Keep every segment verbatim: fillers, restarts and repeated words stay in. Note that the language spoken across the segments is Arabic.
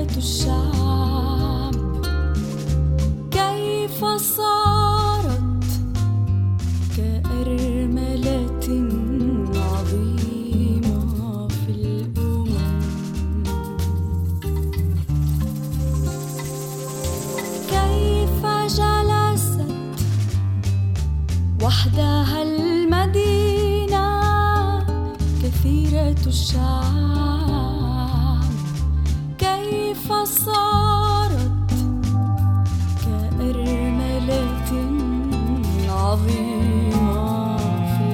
كثيرة الشعب كيف صارت كأرملة عظيمة في الأمم، كيف جلست وحدها المدينة كثيرة الشعب، كيف صارت كأرملة عظيمة في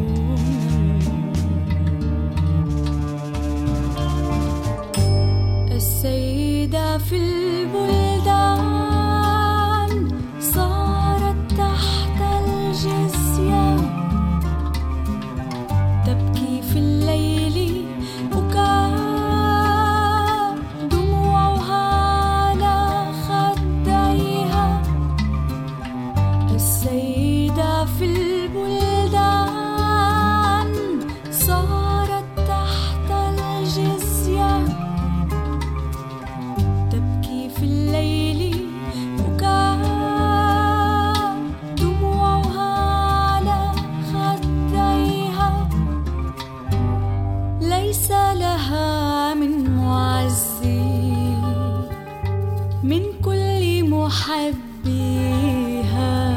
الأمم. السيدة في البلدان صارت تحت الجزية، تبكي في الليل بكاء دموعها على خديها. السيدة في البلدان صارت تحت الجزية، تبكي في الليل بكاء دموعها على خديها. ليس لها من معزي من كل محبيها،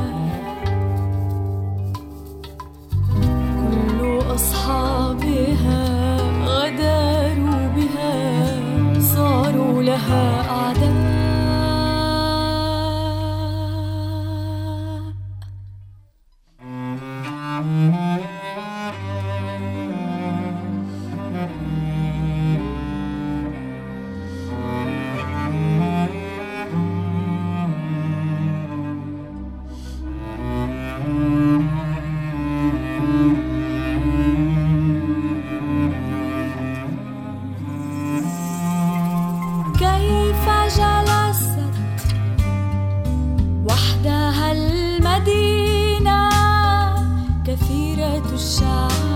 كل أصحابها غدروا بها، صاروا لها أعداء. كيف جلست وحدها المدينة كثيرة الشعب